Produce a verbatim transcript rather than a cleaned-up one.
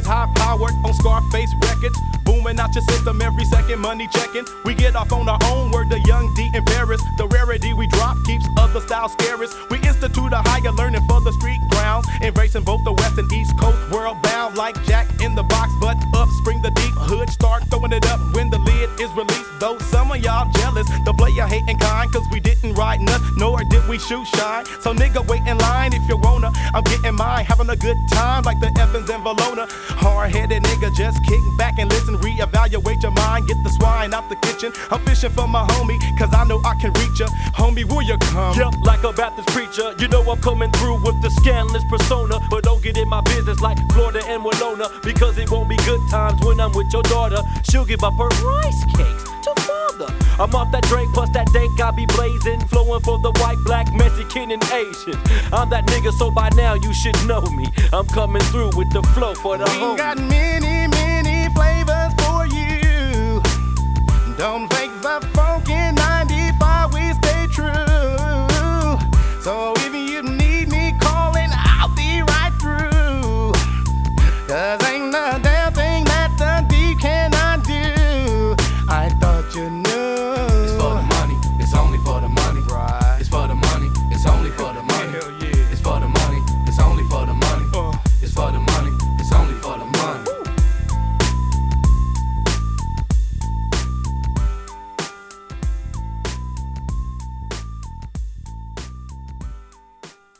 high powered on Scarface records. Booming out your system every second, money checking. We get off on our own word, the young D in Paris. The rarity we drop keeps other styles scarce. We institute a higher learning for the street grounds, embracing both the west and east coast. World bound like Jack in the Box, but up spring the deep hood. Start throwing it up when the lid is released. Though some of y'all jealous, the player hating kind, cause we didn't ride nuts, nor did we shoot shine. So nigga, wait in line if you wanna. I'm getting mine, having a good time like the Evans and Valona. Hard-headed nigga, just kick back and listen. Reevaluate your mind, get the swine out the kitchen. I'm fishing for my homie, cause I know I can reach ya. Homie, will you come? Yep, like a Baptist preacher, you know I'm coming through with the scandalous persona. But don't get in my business like Florida and Winona, because it won't be good times when I'm with your daughter. She'll give up her rice cakes to father. I'm off that drink, plus that dank I be blazing, flowing for the white, black, Mexican, and Asian. I'm that nigga, so by now you should know me. I'm coming through with the flow for the We home. got many, many flavors for you. Don't fake the fun.